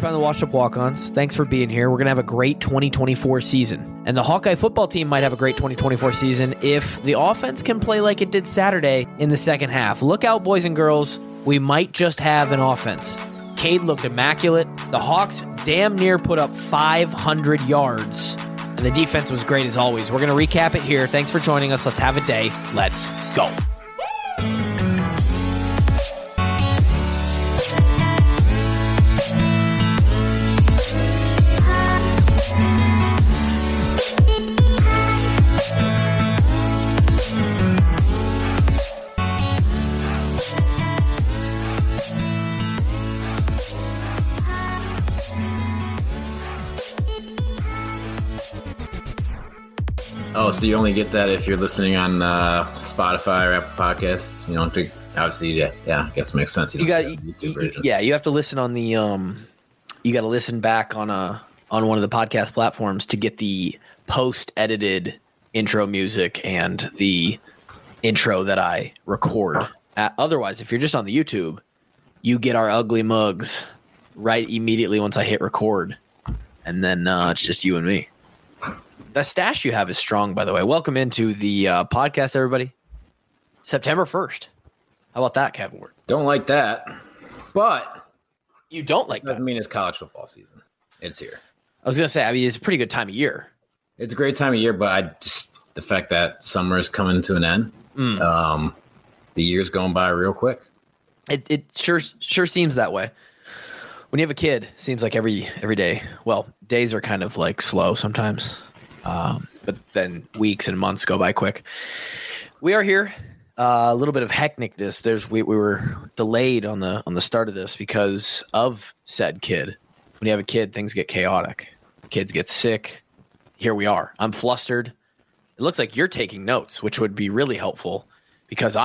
found the Washed Up Walk-Ons. Thanks for being here. We're going to have a great 2024 season. And the Hawkeye football team might have a great 2024 season if the offense can play like it did Saturday in the second half. Look out, boys and girls. We might just have an offense. Cade looked immaculate. The Hawks damn near put up 500 yards. And the defense was great as always. We're going to recap it here. Thanks for joining us. Let's have a day. Let's go. Oh, so you only get that if you're listening on Spotify or Apple Podcasts? You don't think, obviously, yeah, I guess it makes sense. You have to listen on the you got to listen back on one of the podcast platforms to get the post-edited intro music and the intro that I record. Otherwise, if you're just on the YouTube, you get our ugly mugs right immediately once I hit record, and then it's just you and me. The stash you have is strong, by the way. Welcome into the podcast, everybody. September 1st. How about that, Kevin Ward? Don't like that, but you don't like that. Doesn't mean it's college football season. It's here. I was going to say, I mean, it's a pretty good time of year. It's a great time of year, but the fact that summer is coming to an end, the year's going by real quick. It sure seems that way. When you have a kid, it seems like every day. Well, days are kind of like slow sometimes. But then weeks and months go by quick. We are here. A little bit of hecticness. We were delayed on the start of this because of said kid. When you have a kid, things get chaotic. Kids get sick. Here we are. I'm flustered. It looks like you're taking notes, which would be really helpful because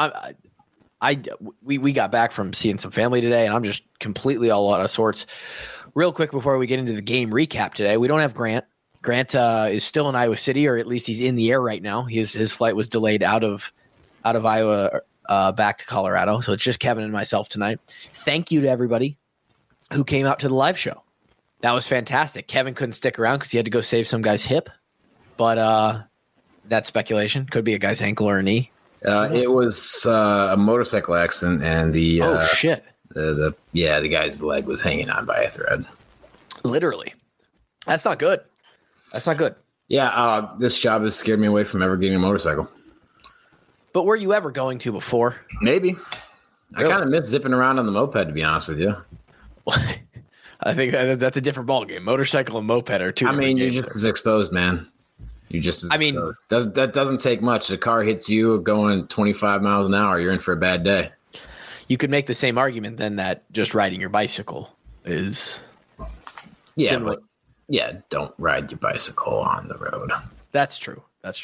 we got back from seeing some family today, and I'm just completely all out of sorts. Real quick before we get into the game recap today, we don't have Grant. Grant is still in Iowa City, or at least he's in the air right now. His flight was delayed out of Iowa back to Colorado, so it's just Kevin and myself tonight. Thank you to everybody who came out to the live show. That was fantastic. Kevin couldn't stick around because he had to go save some guy's hip, but that's speculation. Could be a guy's ankle or a knee. It was a motorcycle accident, and the shit. The guy's leg was hanging on by a thread. Literally, that's not good. That's not good. Yeah, this job has scared me away from ever getting a motorcycle. But were you ever going to before? Maybe. Really? I kind of miss zipping around on the moped, to be honest with you. I think that's a different ballgame. Motorcycle and moped are two. You're just as exposed, man. You're just as exposed. That doesn't take much. The car hits you going 25 miles an hour, you're in for a bad day. You could make the same argument then that just riding your bicycle is similar. Yeah, don't ride your bicycle on the road. That's true.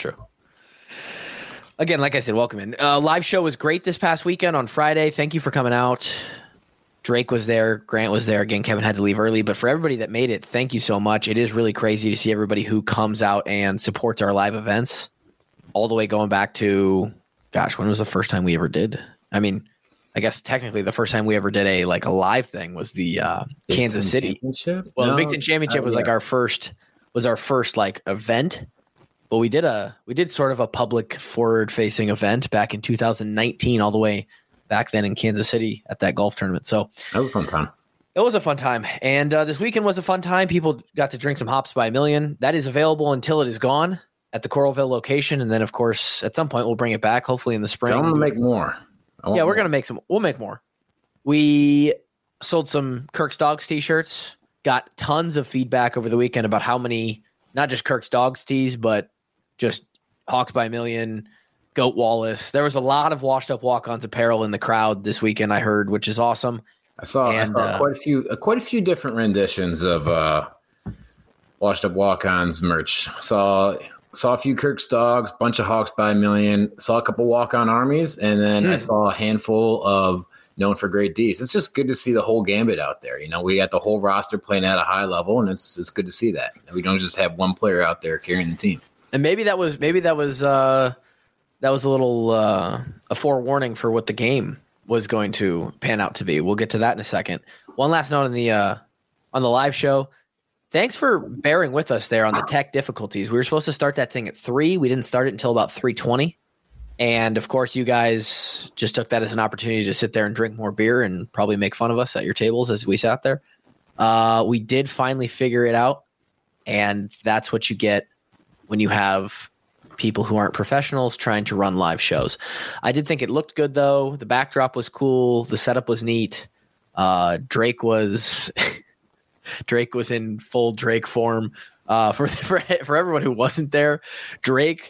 Again, like I said, welcome in. Live show was great this past weekend on Friday. Thank you for coming out. Drake was there. Grant was there. Again, Kevin had to leave early. But for everybody that made it, thank you so much. It is really crazy to see everybody who comes out and supports our live events all the way going back to, when was the first time we ever did? I mean, I guess technically the first time we ever did a live thing was the Kansas City. Well, the Big Ten Championship was our first event, but we did sort of a public forward facing event back in 2019, all the way back then in Kansas City at that golf tournament. So that was a fun time. It was a fun time, and this weekend was a fun time. People got to drink some Hops by a Million. That is available until it is gone at the Coralville location, and then of course at some point we'll bring it back, hopefully in the spring. I'm gonna make more. We're gonna make some. We'll make more. We sold some Kirk's Dogs t-shirts. Got tons of feedback over the weekend about how many, not just Kirk's Dogs tees, but just Hawks by a Million, Goat Wallace. There was a lot of Washed Up Walk-Ons apparel in the crowd this weekend, I heard, which is awesome. I saw quite a few different renditions of Washed Up Walk-Ons merch. Saw a few Kirk's Dogs, bunch of Hawks by a Million, saw a couple Walk-On Armies, and then I saw a handful of Known for Great D's. It's just good to see the whole gambit out there. You know, we got the whole roster playing at a high level, and it's good to see that. We don't just have one player out there carrying the team. And maybe that was a little a forewarning for what the game was going to pan out to be. We'll get to that in a second. One last note on on the live show. Thanks for bearing with us there on the tech difficulties. We were supposed to start that thing at 3. We didn't start it until about 3:20. And, of course, you guys just took that as an opportunity to sit there and drink more beer and probably make fun of us at your tables as we sat there. We did finally figure it out, and that's what you get when you have people who aren't professionals trying to run live shows. I did think it looked good, though. The backdrop was cool. The setup was neat. Drake was in full Drake form. For everyone who wasn't there, Drake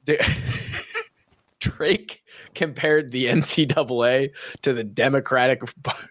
compared the NCAA to the Democratic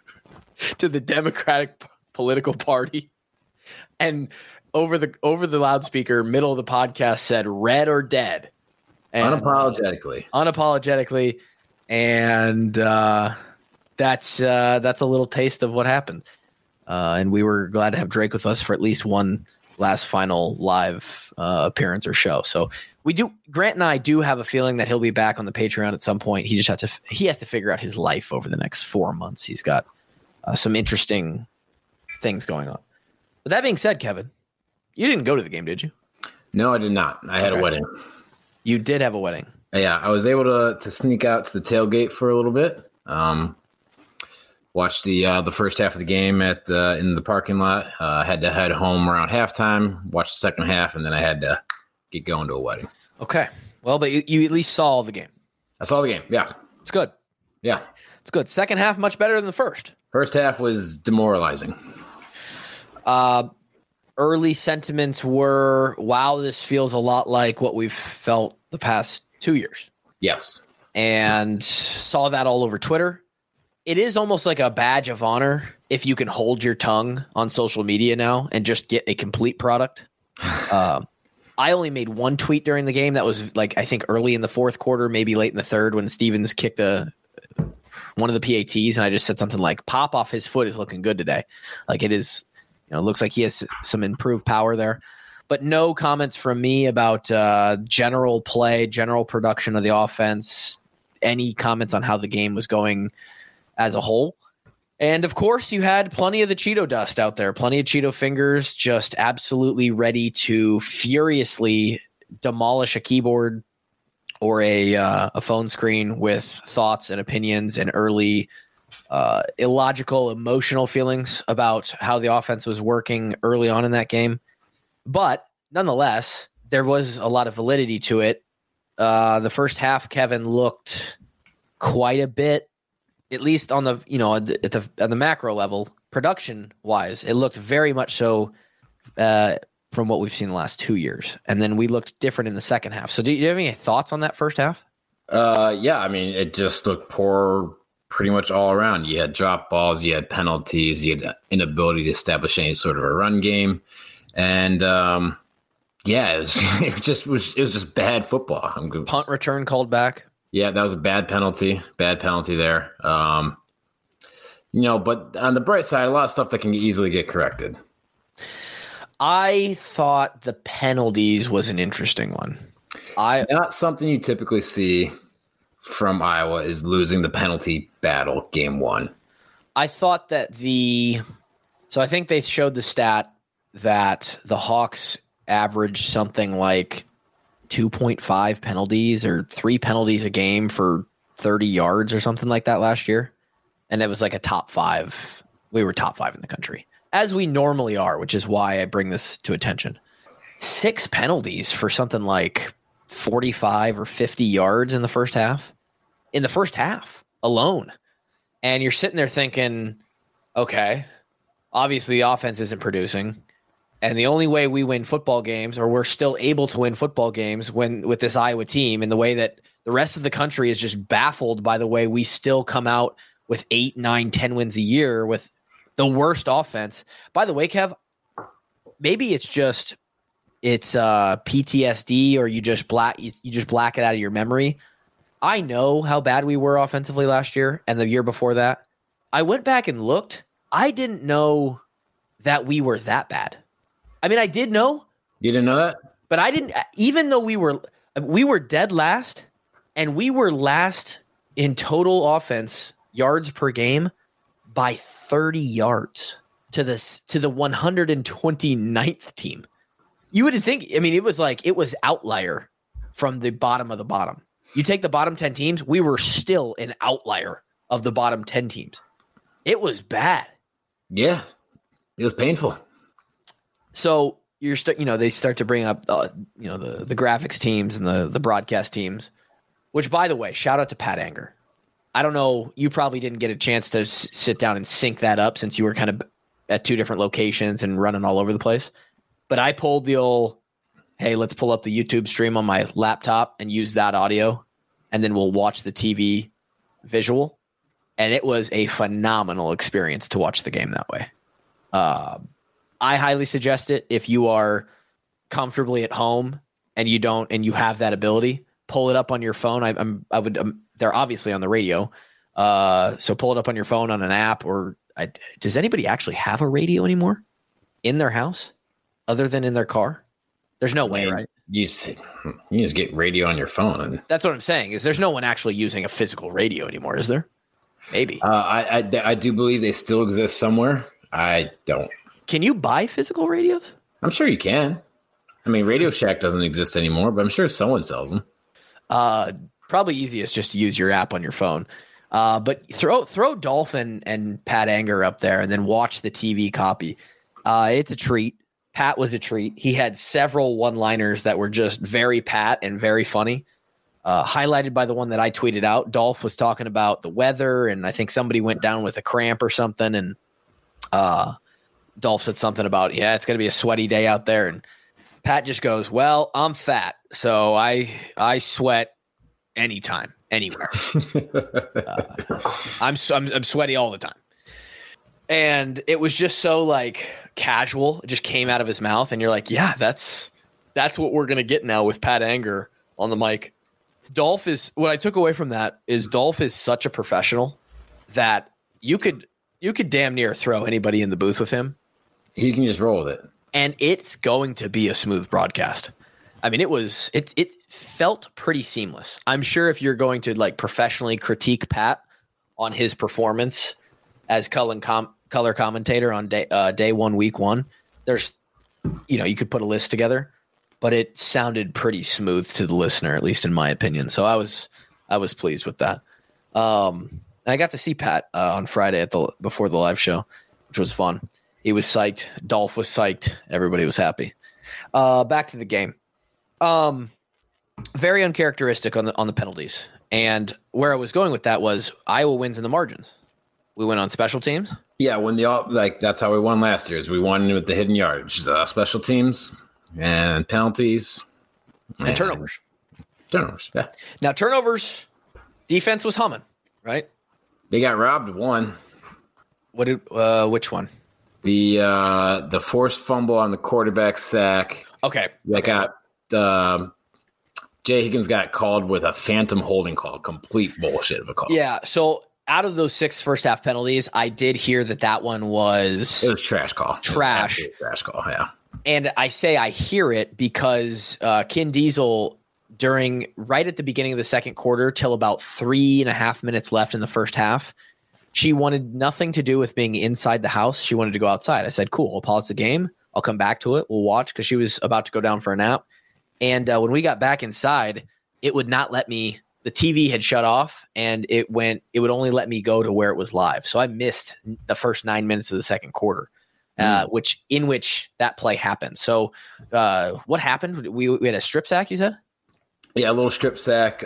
political party, and over the loudspeaker, middle of the podcast, said "red or dead," and, unapologetically, and that's a little taste of what happened. And we were glad to have Drake with us for at least one last final live appearance or show. So Grant and I do have a feeling that he'll be back on the Patreon at some point. He has to figure out his life over the next 4 months. He's got some interesting things going on. But that being said, Kevin, you didn't go to the game, did you? No, I did not. I had a wedding. You did have a wedding. Yeah, I was able to sneak out to the tailgate for a little bit. Watched the first half of the game in the parking lot. Had to head home around halftime. Watched the second half, and then I had to get going to a wedding. Okay. Well, but you at least saw the game. I saw the game. Yeah, it's good. Yeah, it's good. Second half much better than the first. First half was demoralizing. Early sentiments were, wow, this feels a lot like what we've felt the past 2 years. Yes. And saw that all over Twitter. It is almost like a badge of honor if you can hold your tongue on social media now and just get a complete product. I only made one tweet during the game. That was I think early in the fourth quarter, maybe late in the third when Stevens kicked one of the PATs. And I just said something like, pop off his foot is looking good today. It is, looks like he has some improved power there. But no comments from me about general play, general production of the offense, any comments on how the game was going as a whole. And of course, you had plenty of the Cheeto dust out there, plenty of Cheeto fingers just absolutely ready to furiously demolish a keyboard or a phone screen with thoughts and opinions and early illogical, emotional feelings about how the offense was working early on in that game. But nonetheless, there was a lot of validity to it. The first half, Kevin, looked quite a bit, at least on the at the macro level, production wise, it looked very much so from what we've seen the last 2 years. And then we looked different in the second half. So do you have any thoughts on that first half? Yeah, I mean, it just looked poor pretty much all around. You had drop balls, you had penalties, you had inability to establish any sort of a run game. And it was just bad football. Punt return called back. Yeah, that was a bad penalty there. But on the bright side, a lot of stuff that can easily get corrected. I thought the penalties was an interesting one. Not something you typically see from Iowa is losing the penalty battle game one. I thought that so I think they showed the stat that the Hawks averaged something like 2.5 penalties or 3 penalties a game for 30 yards or something like that last year. And it was like a top 5. We were top 5 in the country, as we normally are, which is why I bring this to attention. 6 penalties for something like 45 or 50 yards in the first half alone. And you're sitting there thinking, okay, obviously the offense isn't producing. And the only way we win football games, or we're still able to win football games with this Iowa team, in the way that the rest of the country is just baffled by the way we still come out with 8, 9, 10 wins a year with the worst offense. By the way, Kev, maybe it's PTSD, or you just black it out of your memory. I know how bad we were offensively last year and the year before that. I went back and looked. I didn't know that we were that bad. I mean, I did know. You didn't know that? But I didn't, even though we were dead last, and we were last in total offense yards per game by 30 yards. to the 129th team. You would think, I mean, it was outlier from the bottom of the bottom. You take the bottom 10 teams, we were still an outlier of the bottom 10 teams. It was bad. Yeah, it was painful. So they start to bring up the graphics teams and the broadcast teams, which, by the way, shout out to Pat Anger. I don't know, you probably didn't get a chance to sit down and sync that up since you were kind of at two different locations and running all over the place. But I pulled the old, hey, let's pull up the YouTube stream on my laptop and use that audio, and then we'll watch the TV visual. And it was a phenomenal experience to watch the game that way. I highly suggest it if you are comfortably at home and you have that ability. Pull it up on your phone. They're obviously on the radio, so pull it up on your phone on an app. Does anybody actually have a radio anymore in their house other than in their car? There's no way, right? You just get radio on your phone. That's what I'm saying. Is there's no one actually using a physical radio anymore? Is there? Maybe. I do believe they still exist somewhere. I don't. Can you buy physical radios? I'm sure you can. I mean, Radio Shack doesn't exist anymore, but I'm sure someone sells them. Probably easiest just to use your app on your phone. But throw Dolphin and Pat Anger up there and then watch the TV copy. It's a treat. Pat was a treat. He had several one-liners that were just very Pat and very funny. Highlighted by the one that I tweeted out. Dolph was talking about the weather, and I think somebody went down with a cramp or something, and Dolph said something about, yeah, it's going to be a sweaty day out there, and Pat just goes, well, I'm fat, so I sweat anytime, anywhere. I'm sweaty all the time. And it was just so like casual. It just came out of his mouth, and you're like, yeah, that's what we're going to get now with Pat Anger on the mic. Dolph is, what I took away from that is Dolph is such a professional that you could damn near throw anybody in the booth with him. He can just roll with it. And it's going to be a smooth broadcast. I mean, it felt pretty seamless. I'm sure if you're going to like professionally critique Pat on his performance as color commentator on day one, week one, there's, you could put a list together, but it sounded pretty smooth to the listener, at least in my opinion. So I was pleased with that. I got to see Pat on Friday before the live show, which was fun. He was psyched. Dolph was psyched. Everybody was happy. Back to the game. Very uncharacteristic on the penalties. And where I was going with that was Iowa wins in the margins. We went on special teams. Yeah, that's how we won last year. Is we won with the hidden yardage, special teams and penalties and turnovers. Turnovers, yeah. Now turnovers, defense was humming, right? They got robbed of one. Which one? The forced fumble on the quarterback sack. Okay. Jay Higgins got called with a phantom holding call. Complete bullshit of a call. Yeah. So out of those 6 first half penalties, I did hear that one was. It was trash call. Trash call. Yeah. And I say I hear it because Ken Diesel right at the beginning of the second quarter till about 3.5 minutes left in the first half, she wanted nothing to do with being inside the house. She wanted to go outside. I said, cool, I'll pause the game. I'll come back to it. We'll watch, because she was about to go down for a nap. And when we got back inside, it would not let me. The TV had shut off, and it would only let me go to where it was live. So I missed the first 9 minutes of the second quarter, which that play happened. So what happened? We had a strip sack, you said? Yeah, a little strip sack.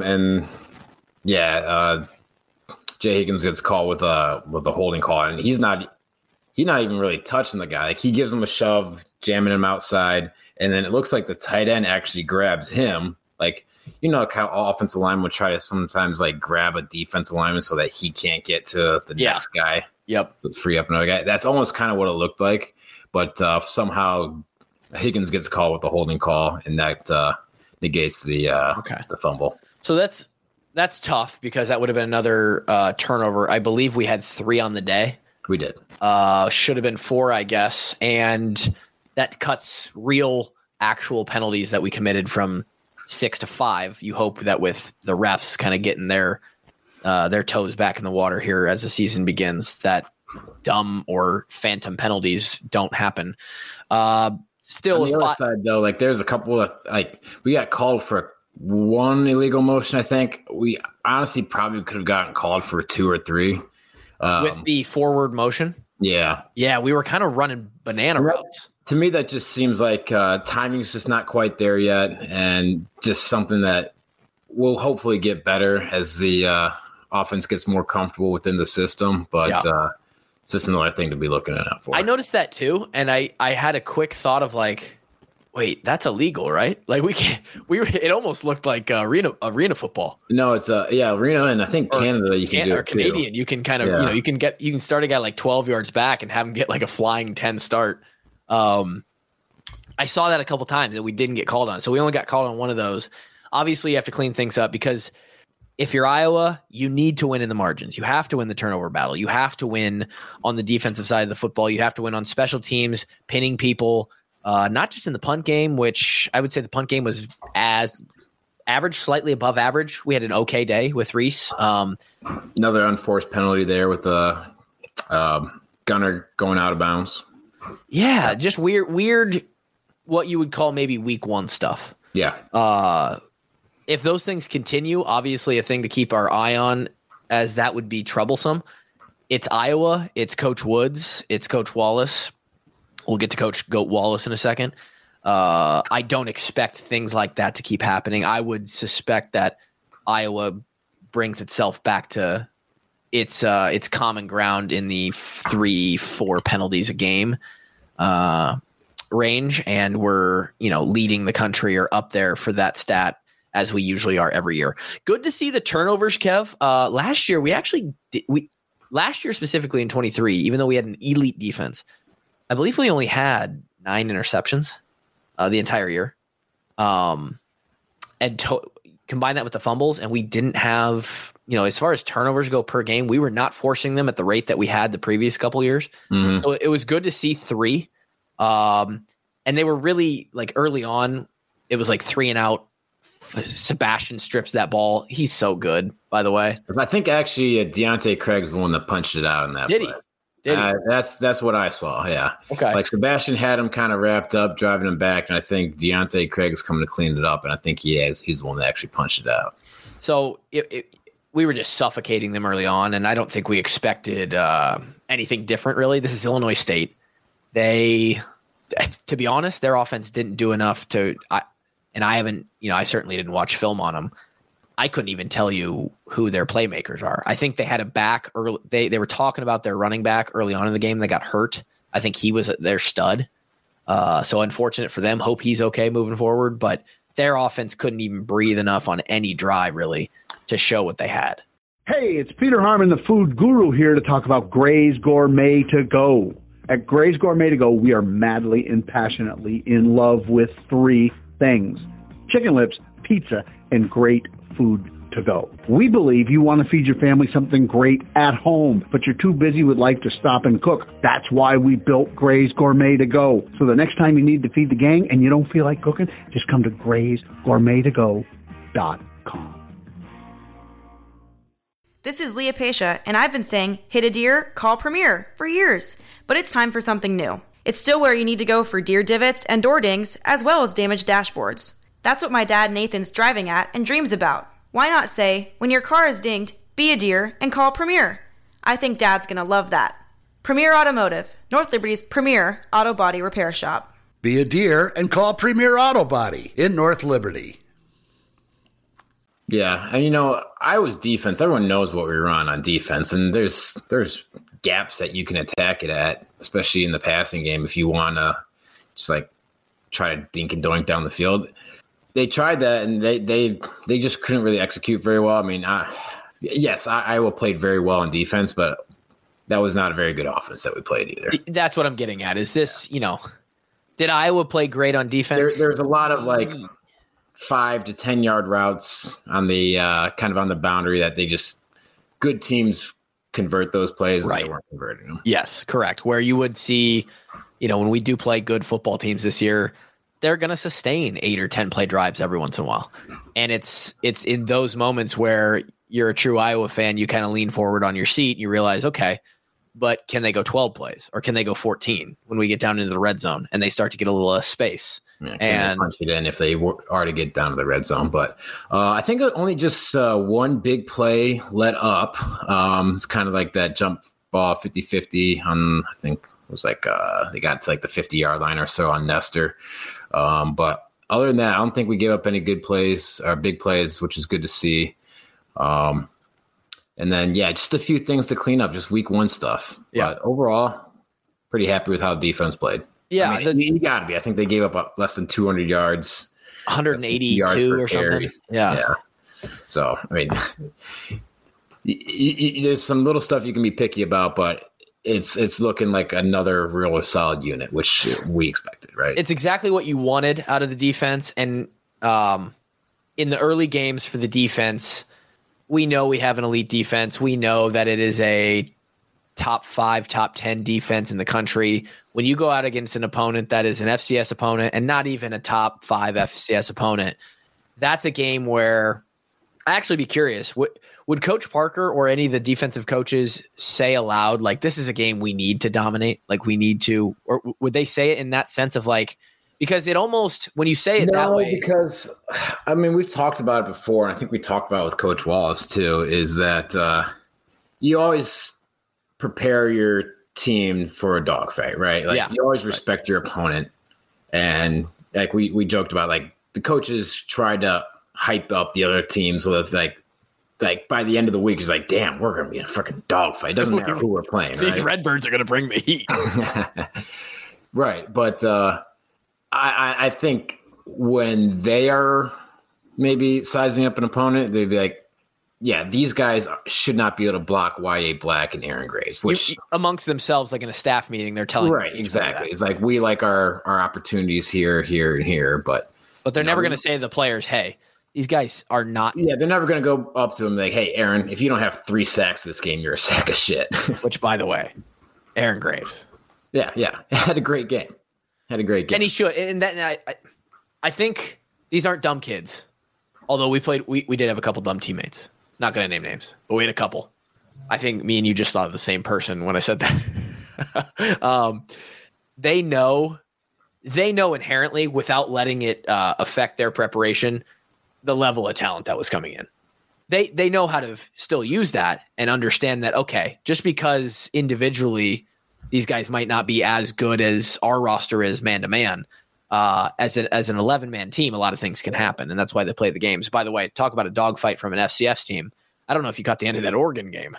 Jay Higgins gets called with a holding call, and he's not even really touching the guy. Like, he gives him a shove, jamming him outside, and then it looks like the tight end actually grabs him. Like, how offensive linemen would try to sometimes like grab a defensive lineman so that he can't get to the next guy. Yep. So it's free up another guy. That's almost kind of what it looked like, but somehow Higgins gets called with the holding call, and that negates the fumble. So that's tough, because that would have been another turnover. I believe we had 3 on the day. We did. Should have been 4, I guess. And that cuts real actual penalties that we committed from 6 to 5. You hope that with the refs kind of getting their toes back in the water here as the season begins, that dumb or phantom penalties don't happen. Still, on the other side though, like there's a couple of we got called for one illegal motion. I think we honestly probably could have gotten called for 2 or 3 with the forward motion. Yeah, we were kind of running banana routes. To me, that just seems like timing's just not quite there yet, and just something that will hopefully get better as the offense gets more comfortable within the system. But it's just another thing to be looking out for. I noticed that too, and I had a quick thought of like, wait, that's illegal, right? Like it almost looked like arena football. No, it's arena, and I think Canada you can do it, or Canadian. Too. You can kind of you can start a guy like 12 yards back and have him get like a flying 10 start. I saw that a couple times that we didn't get called on, so we only got called on one of those. Obviously, you have to clean things up because if you're Iowa, you need to win in the margins. You have to win the turnover battle. You have to win on the defensive side of the football. You have to win on special teams, pinning people. Not just in the punt game, which I would say the punt game was as average, slightly above average. We had an okay day with Reese. Another unforced penalty there with the gunner going out of bounds. Yeah, just weird. What you would call maybe week 1 stuff. Yeah. If those things continue, obviously a thing to keep our eye on, as that would be troublesome. It's Iowa. It's Coach Woods. It's Coach Wallace. We'll get to Coach Goat Wallace in a second. I don't expect things like that to keep happening. I would suspect that Iowa brings itself back to its common ground in the 3-4 penalties a game range, and we're leading the country or up there for that stat as we usually are every year. Good to see the turnovers, Kev. Last year last year specifically in 23, even though we had an elite defense, I believe we only had 9 interceptions the entire year. And combine that with the fumbles, and we didn't have, as far as turnovers go per game, we were not forcing them at the rate that we had the previous couple years. Mm-hmm. So it was good to see 3. And they were really like early on, it was like 3 and out. Sebastian strips that ball. He's so good, by the way. I think actually Deontay Craig's the one that punched it out in that. Did play. He? Did he? That's what I saw. Yeah. Okay. Like Sebastian had him kind of wrapped up, driving him back, and I think Deontay Craig's coming to clean it up, and I think he's the one that actually punched it out. So we were just suffocating them early on, and I don't think we expected anything different. Really, this is Illinois State. To be honest, their offense didn't do enough to. I certainly didn't watch film on them. I couldn't even tell you who their playmakers are. I think they had a back early. They were talking about their running back early on in the game. They got hurt. I think he was their stud. So unfortunate for them. Hope he's okay moving forward. But their offense couldn't even breathe enough on any drive, really, to show what they had. Hey, it's Peter Harmon, the food guru, here to talk about Gray's Gourmet To Go. At Gray's Gourmet To Go, we are madly and passionately in love with 3 things: chicken lips, pizza, and great food to go. We believe you want to feed your family something great at home, but you're too busy with life to stop and cook. That's why we built Gray's Gourmet To Go. So the next time you need to feed the gang and you don't feel like cooking, just come to graysgourmettogo.com. This is Leah Pasha, and I've been saying, hit a deer, call Premier for years. But it's time for something new. It's still where you need to go for deer divots and door dings, as well as damaged dashboards. That's what my dad Nathan's driving at and dreams about. Why not say, when your car is dinged, be a deer and call Premier? I think Dad's going to love that. Premier Automotive, North Liberty's premier auto body repair shop. Be a deer and call Premier Auto Body in North Liberty. Yeah, and Iowa's defense, everyone knows what we run on defense, and there's gaps that you can attack it at, especially in the passing game if you want to just like try to dink and doink down the field. They tried that, and they just couldn't really execute very well. I mean, Iowa played very well on defense, but that was not a very good offense that we played either. That's what I'm getting at. Is this, did Iowa play great on defense? There's a lot of like 5 to 10 yard routes on the kind of on the boundary that they just good teams convert those plays, right? And they weren't converting them. Yes, correct. Where you would see, when we do play good football teams this year, they're going to sustain 8 or 10 play drives every once in a while. And it's in those moments where you're a true Iowa fan, you kind of lean forward on your seat and you realize, okay, but can they go 12 plays or can they go 14 when we get down into the red zone and they start to get a little less space? Yeah, and punch it in if they are to get down to the red zone. But I think only just one big play let up. It's kind of like that jump ball 50-50 on, I think it was like they got to like the 50-yard line or so on Nestor. But other than that, I don't think we gave up any good plays or big plays, which is good to see. And then, just a few things to clean up, just week one stuff. Yeah. But overall, pretty happy with how the defense played. Yeah, I mean, you got to be. I think they gave up less than 200 yards. 182 or something. Yeah. So, I mean, there's some little stuff you can be picky about, but it's looking like another really solid unit, which we expected, right? It's exactly what you wanted out of the defense. And in the early games for the defense, we know we have an elite defense. We know that it is a top 5, top 10 defense in the country. When you go out against an opponent that is an FCS opponent and not even a top 5 FCS opponent, that's a game where I actually be curious. Would Coach Parker or any of the defensive coaches say aloud, like, this is a game we need to dominate, like we need to, or would they say it in that sense of like, because it almost, when you say it that way. Because, I mean, we've talked about it before, and I think we talked about it with Coach Wallace too, is that you always prepare your team for a dogfight, right? Like you always respect your opponent. And like we joked about, like the coaches tried to hype up the other team so that like by the end of the week, it's like, damn, we're going to be in a freaking dogfight. It doesn't matter who we're playing. These right? Redbirds are going to bring the heat. Right. But I think when they are maybe sizing up an opponent, they'd be like, yeah, these guys should not be able to block Y.A. Black and Aaron Graves, which amongst themselves, like in a staff meeting, they're telling right, exactly. It's like we like our opportunities here, and here, but they're never going to say to the players, "Hey, these guys are not." Yeah, they're never going to go up to him like, "Hey, Aaron, if you don't have 3 sacks this game, you're a sack of shit." Which, by the way, Aaron Graves, yeah, had a great game, and he should. And that I think these aren't dumb kids, although we did have a couple dumb teammates. Not going to name names, but we had a couple. I think me and you just thought of the same person when I said that. They know inherently, without letting it affect their preparation, the level of talent that was coming in. They know how to still use that and understand that, okay, just because individually these guys might not be as good as our roster is man-to-man, as an 11-man team, a lot of things can happen, and that's why they play the games. By the way, talk about a dogfight from an FCS team. I don't know if you caught the end of that Oregon game.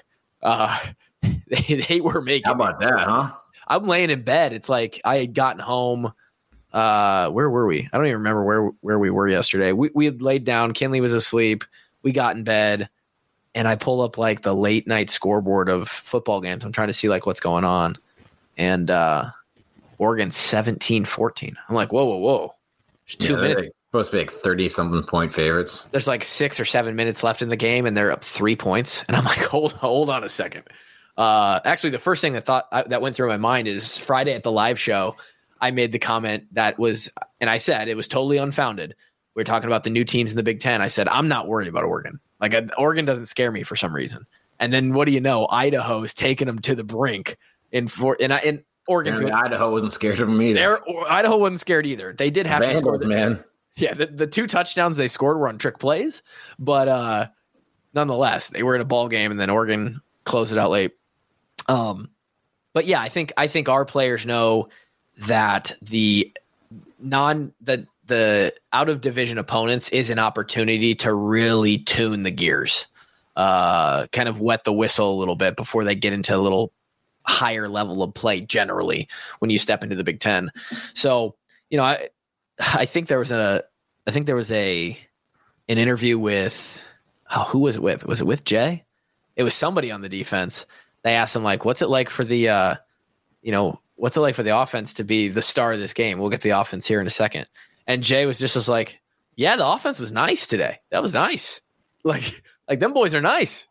They were making. How about that, huh? I'm laying in bed. It's like I had gotten home. Where were we? I don't even remember where we were yesterday. We had laid down. Kinley was asleep. We got in bed, and I pull up like the late night scoreboard of football games. I'm trying to see like what's going on, and Oregon 17-14. I'm like, whoa. There's 2 minutes. Like, supposed to be like 30-something point favorites. There's like 6 or 7 minutes left in the game, and they're up 3 points. And I'm like, hold on a second. Actually, the first thing that went through my mind is Friday at the live show, I made the comment and I said it was totally unfounded. We were talking about the new teams in the Big Ten. I said, I'm not worried about Oregon. Like Oregon doesn't scare me for some reason. And then what do you know? Idaho's taking them to the brink in Oregon's. Idaho wasn't scared of them either. Idaho wasn't scared either. They did have to score. Man. Yeah, the 2 touchdowns they scored were on trick plays, but nonetheless, they were in a ball game, and then Oregon closed it out late. But yeah, I think our players know that the out of division opponents is an opportunity to really tune the gears, kind of wet the whistle a little bit before they get into a little higher level of play generally when you step into the Big Ten. So, I think there was an interview with who was it with? Was it with Jay? It was somebody on the defense. They asked him like, what's it like for the offense to be the star of this game? We'll get the offense here in a second. And Jay was like, yeah, the offense was nice today. That was nice. Like them boys are nice.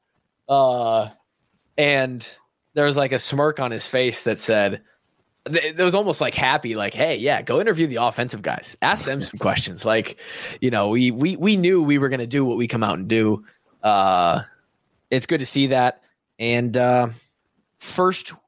And there was like a smirk on his face that said, it was almost like happy, like, hey, yeah, go interview the offensive guys. Ask them some questions. Like, we knew we were going to do what we come out and do. It's good to see that. And first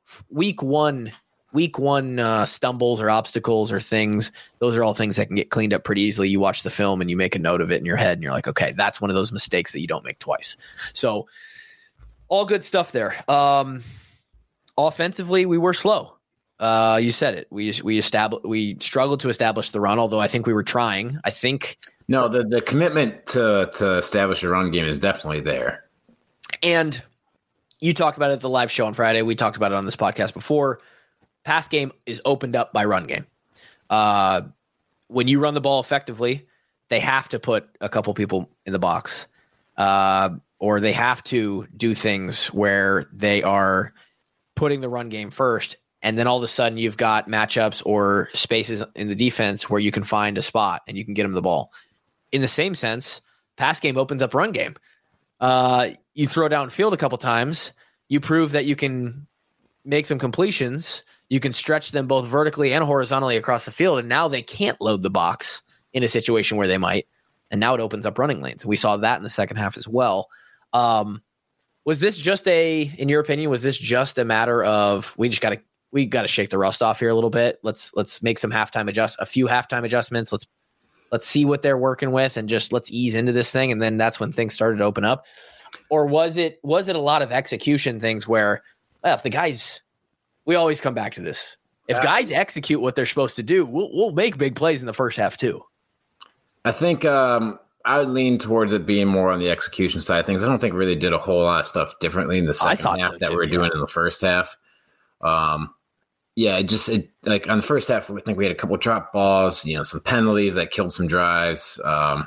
week one stumbles or obstacles or things, those are all things that can get cleaned up pretty easily. You watch the film and you make a note of it in your head and you're like, okay, that's one of those mistakes that you don't make twice. So all good stuff there. Offensively, we were slow. You said it. We struggled to establish the run, although I think we were trying. I think no, the commitment to establish a run game is definitely there. And you talked about it at the live show on Friday. We talked about it on this podcast before. Pass game is opened up by run game. When you run the ball effectively, they have to put a couple people in the box, or they have to do things where they are putting the run game first, and then all of a sudden you've got matchups or spaces in the defense where you can find a spot and you can get them the ball. In the same sense, pass game opens up run game. You throw downfield a couple times, you prove that you can make some completions. You can stretch them both vertically and horizontally across the field, and now they can't load the box in a situation where they might, and now it opens up running lanes. We saw that in the second half as well. Was this just in your opinion, was this just a matter of we got to shake the rust off here a little bit? Let's make some a few halftime adjustments. Let's see what they're working with and just let's ease into this thing, and then that's when things started to open up. Or was it a lot of execution things where if the guys, we always come back to this. If guys execute what they're supposed to do, we'll make big plays in the first half too. I think I would lean towards it being more on the execution side of things. I don't think we really did a whole lot of stuff differently in the second half that we were doing in the first half. Like on the first half, I think we had a couple drop balls, some penalties that killed some drives.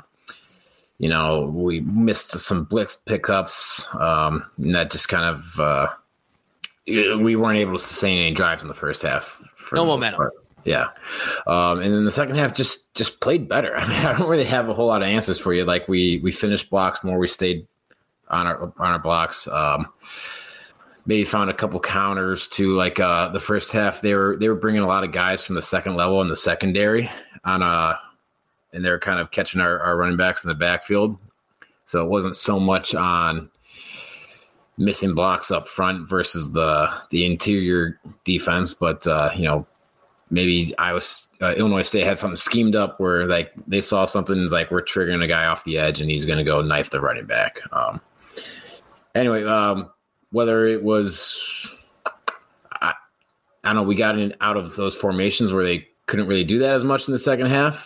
We missed some blitz pickups, and that just kind of we weren't able to sustain any drives in the first half. No momentum. Yeah. And then the second half just played better. I mean, I don't really have a whole lot of answers for you. Like we finished blocks more. We stayed on our blocks. Maybe found a couple counters to the first half. They were bringing a lot of guys from the second level in the secondary and they were kind of catching our running backs in the backfield. So it wasn't so much on missing blocks up front versus the interior defense, but maybe Illinois State had something schemed up where they saw something like we're triggering a guy off the edge and he's going to go knife the running back. Whether it was, I don't know, we got out of those formations where they couldn't really do that as much in the second half.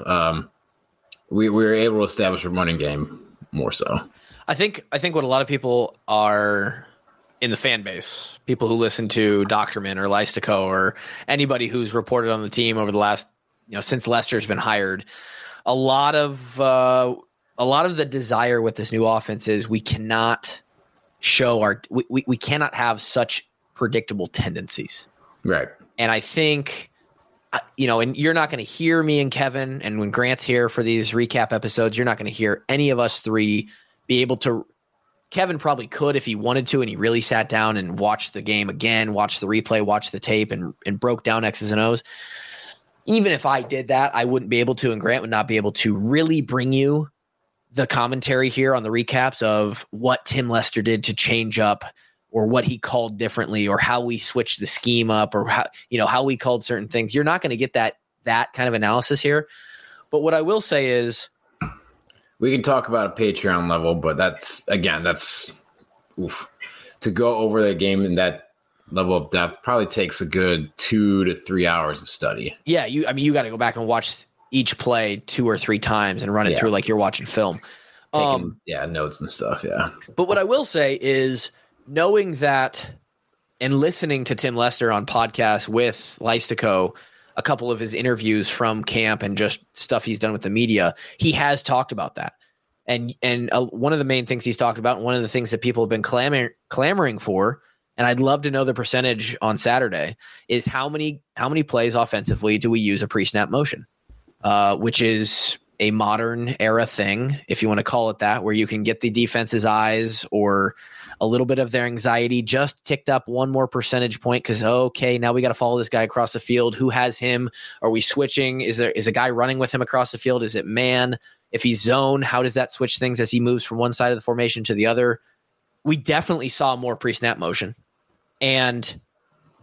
We were able to establish a running game more so. I think what a lot of people are in the fan base, people who listen to Docterman or Leistico or anybody who's reported on the team over the last, since Lester's been hired, a lot of the desire with this new offense is we cannot show we cannot have such predictable tendencies. Right. And I think, and you're not going to hear me and Kevin, and when Grant's here for these recap episodes, you're not going to hear any of us three be able to. Kevin probably could if he wanted to, and he really sat down and watched the game again, watched the replay, watched the tape, and broke down X's and O's. Even if I did that, I wouldn't be able to, and Grant would not be able to really bring you the commentary here on the recaps of what Tim Lester did to change up, or what he called differently, or how we switched the scheme up, or how we called certain things. You're not going to get that kind of analysis here. But what I will say is, we can talk about a Patreon level, but that's oof. To go over the game in that level of depth probably takes a good 2 to 3 hours of study. Yeah, you got to go back and watch each play 2 or 3 times and run it through like you're watching film. Taking, notes and stuff, yeah. But what I will say is knowing that and listening to Tim Lester on podcasts with Leistico, a couple of his interviews from camp and just stuff he's done with the media, he has talked about that. And one of the main things he's talked about, and one of the things that people have been clamoring for, and I'd love to know the percentage on Saturday, is how many plays offensively do we use a pre-snap motion, which is a modern era thing, if you want to call it that, where you can get the defense's eyes or a little bit of their anxiety just ticked up one more percentage point because, okay, now we got to follow this guy across the field. Who has him? Are we switching? Is a guy running with him across the field? Is it man? If he's zone, how does that switch things as he moves from one side of the formation to the other? We definitely saw more pre-snap motion. And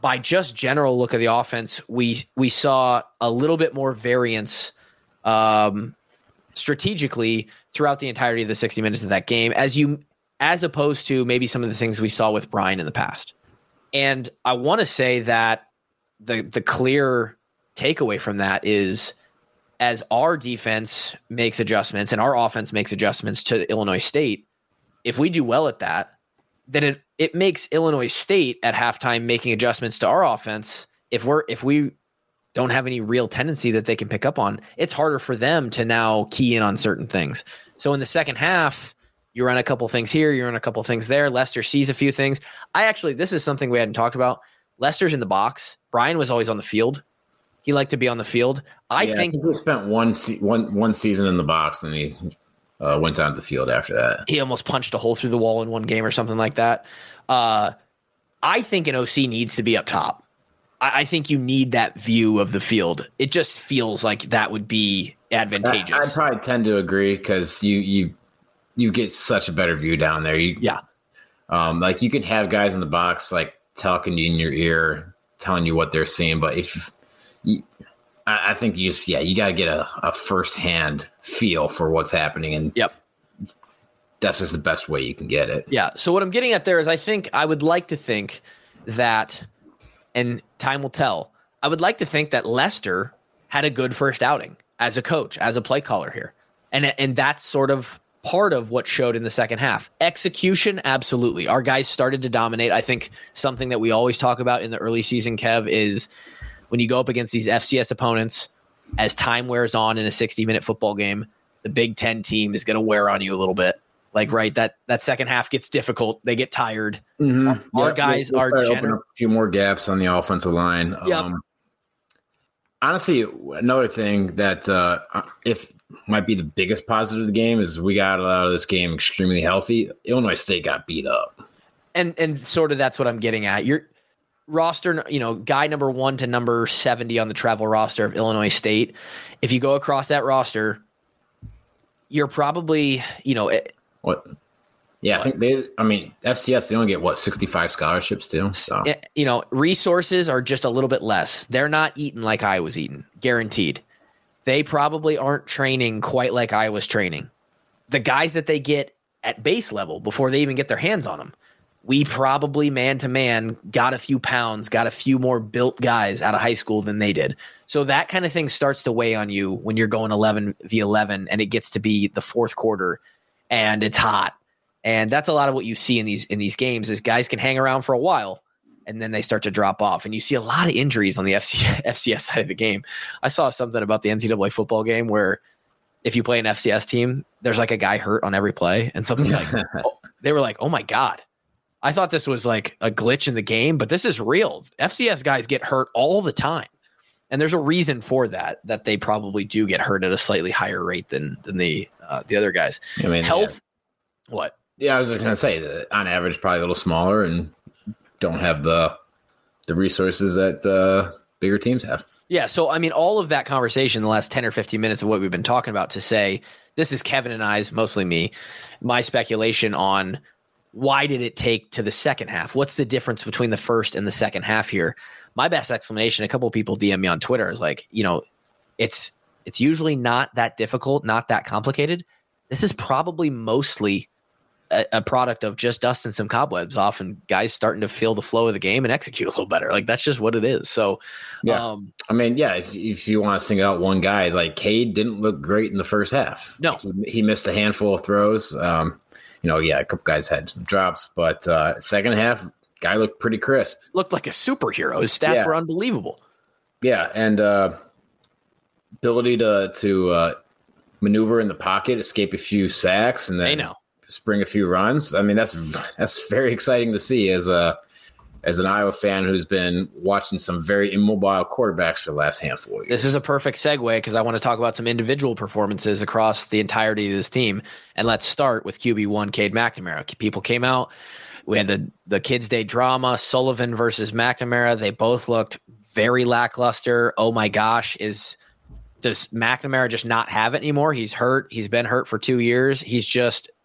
by just general look of the offense, we saw a little bit more variance strategically throughout the entirety of the 60 minutes of that game, as opposed to maybe some of the things we saw with Brian in the past. And I want to say that the clear takeaway from that is, as our defense makes adjustments and our offense makes adjustments to Illinois State, if we do well at that, then it makes Illinois State at halftime making adjustments to our offense. If we don't have any real tendency that they can pick up on, it's harder for them to now key in on certain things. So in the second half, you run a couple things here, you run a couple things there. Lester sees a few things. This is something we hadn't talked about. Lester's in the box. Brian was always on the field. He liked to be on the field. I think he spent one season in the box, and he went down to the field after that. He almost punched a hole through the wall in one game or something like that. I think an OC needs to be up top. I think you need that view of the field. It just feels like that would be advantageous. I probably tend to agree because you get such a better view down there. Like you can have guys in the box like talking in your ear, telling you what they're seeing, but I think you got to get a firsthand feel for what's happening, and that's just the best way you can get it. Yeah. So what I'm getting at there is, I would like to think that, and time will tell, I would like to think that Lester had a good first outing as a coach, as a play caller here, and that's sort of part of what showed in the second half. Execution, absolutely. Our guys started to dominate. I think something that we always talk about in the early season, Kev, is when you go up against these FCS opponents, as time wears on in a 60-minute football game, the Big Ten team is going to wear on you a little bit. Like, right, that second half gets difficult. They get tired. Mm-hmm. Our guys are open up a few more gaps on the offensive line. Yep. Honestly, another thing that if might be the biggest positive of the game is we got out of this game extremely healthy. Illinois State got beat up. And sort of that's what I'm getting at. Your roster, guy number 1 to number 70 on the travel roster of Illinois State. If you go across that roster, you're probably, what? Yeah, I think FCS, they only get 65 scholarships too. So, resources are just a little bit less. They're not eating like I was eating, guaranteed. They probably aren't training quite like I was training. The guys that they get at base level before they even get their hands on them, we probably man-to-man got a few pounds, got a few more built guys out of high school than they did. So that kind of thing starts to weigh on you when you're going 11v11 and it gets to be the fourth quarter and it's hot. And that's a lot of what you see in these games is guys can hang around for a while and then they start to drop off. And you see a lot of injuries on the FCS side of the game. I saw something about the NCAA football game where if you play an FCS team, there's like a guy hurt on every play. And something's like, they were like, oh my God. I thought this was like a glitch in the game, but this is real. FCS guys get hurt all the time. And there's a reason for that they probably do get hurt at a slightly higher rate than the other guys. Health. Yeah. What? Yeah, I was going to say that on average, probably a little smaller and don't have the resources that bigger teams have. Yeah, so all of that conversation, the last 10 or 15 minutes of what we've been talking about, to say this is Kevin and I's, mostly me, my speculation on why did it take to the second half? What's the difference between the first and the second half here? My best explanation, a couple of people DM me on Twitter, is like, it's usually not that difficult, not that complicated. This is probably mostly a product of just dusting some cobwebs off and guys starting to feel the flow of the game and execute a little better. Like, that's just what it is. So, yeah. If you want to single out one guy, like Cade didn't look great in the first half. No, he missed a handful of throws. A couple guys had some drops, but second half, guy looked pretty crisp. Looked like a superhero. His stats were unbelievable. Yeah, and ability to maneuver in the pocket, escape a few sacks, and then spring a few runs. That's very exciting to see as an Iowa fan who's been watching some very immobile quarterbacks for the last handful of years. This is a perfect segue because I want to talk about some individual performances across the entirety of this team. And let's start with QB1, Cade McNamara. People came out. We had the Kids Day drama, Sullivan versus McNamara. They both looked very lackluster. Oh my gosh, does McNamara just not have it anymore? He's hurt. He's been hurt for 2 years. He's just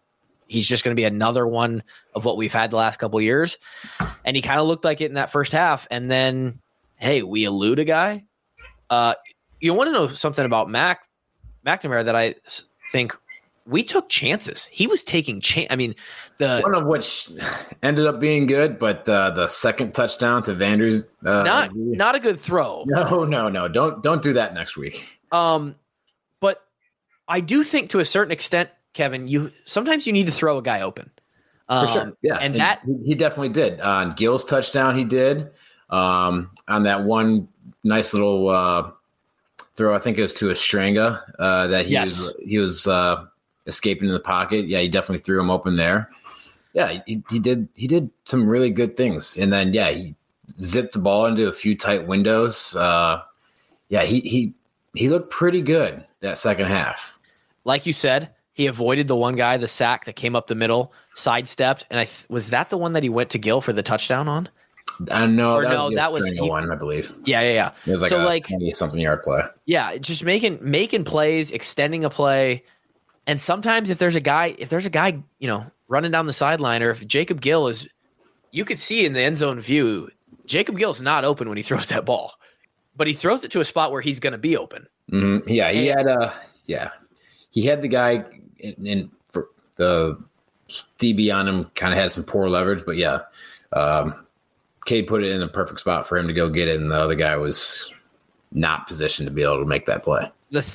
he's just going to be another one of what we've had the last couple of years. And he kind of looked like it in that first half. And then, hey, we elude a guy. You want to know something about McNamara that I think we took chances. He was taking I mean, one of which ended up being good, but the second touchdown to Vanders, not a good throw. No. Don't do that next week. But I do think to a certain extent, Kevin, sometimes you need to throw a guy open. For sure. Yeah. And that he definitely did. On Gill's touchdown, he did. On that one nice little throw, I think it was to Estranga, that he was escaping in the pocket. Yeah, he definitely threw him open there. Yeah, he did some really good things. And then he zipped the ball into a few tight windows. He looked pretty good that second half. Like you said, he avoided the one guy, the sack that came up the middle, sidestepped, and was that the one that he went to Gill for the touchdown on? That was the one, I believe. Yeah. It was like 20-something yard play. Yeah, just making plays, extending a play, and sometimes if there's a guy, running down the sideline, or if Jacob Gill is, you could see in the end zone view, Jacob Gill's not open when he throws that ball, but he throws it to a spot where he's going to be open. Mm-hmm. Yeah, he had the guy in for the DB on him, kind of had some poor leverage, but Cade put it in the perfect spot for him to go get it, and the other guy was not positioned to be able to make that play.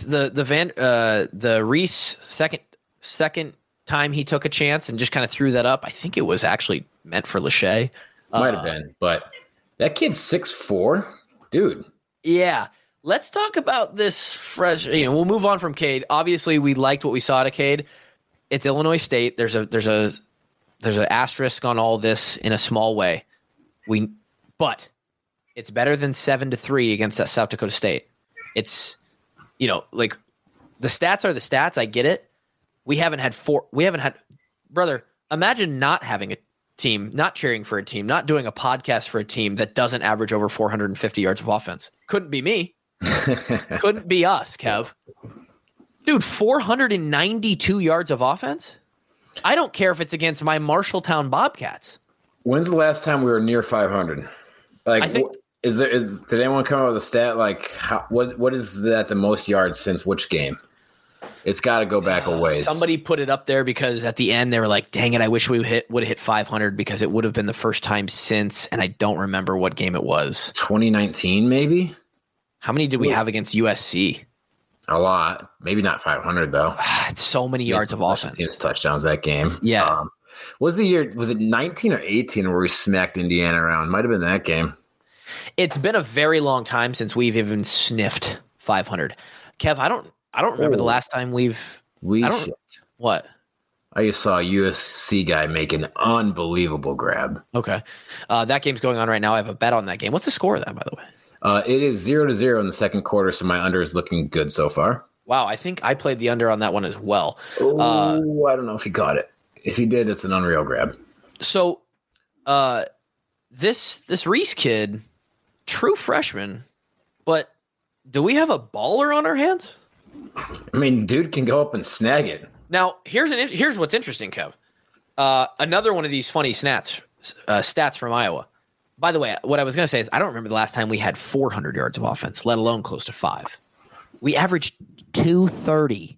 The Reese second time he took a chance and just kind of threw that up. I think it was actually meant for Lachey. Might have been, but that kid's 6'4", dude. Yeah. Let's talk about this fresh. We'll move on from Cade. Obviously, we liked what we saw to Cade. It's Illinois State. There's an asterisk on all this in a small way. But it's better than 7-3 against that South Dakota State. It's, like the stats are the stats. I get it. We haven't had brother, imagine not having a team, not cheering for a team, not doing a podcast for a team that doesn't average over 450 yards of offense. Couldn't be me. Couldn't be us, Kev. Dude, 492 yards of offense? I don't care if it's against my Marshalltown Bobcats. When's the last time we were near 500? Did anyone come up with a stat what is that the most yards since which game? It's got to go back a ways. Somebody put it up there because at the end they were like, "Dang it, I wish we would have hit 500 because it would have been the first time since." And I don't remember what game it was. 2019, maybe. How many did we have against USC? A lot. Maybe not 500 though. It's so many yards of offense. His touchdowns that game. Yeah. Was it 19 or 18 where we smacked Indiana around? Might have been that game. It's been a very long time since we've even sniffed 500. Kev, I don't remember the last time what? I just saw a USC guy make an unbelievable grab. Okay. That game's going on right now. I have a bet on that game. What's the score of that, by the way? It is 0-0 in the second quarter, so my under is looking good so far. Wow, I think I played the under on that one as well. I don't know if he got it. If he did, it's an unreal grab. So, this Reese kid, true freshman, but do we have a baller on our hands? I mean, dude can go up and snag it. Now, here's what's interesting, Kev. Another one of these funny stats from Iowa. By the way, what I was going to say is I don't remember the last time we had 400 yards of offense, let alone close to 5. We averaged 230.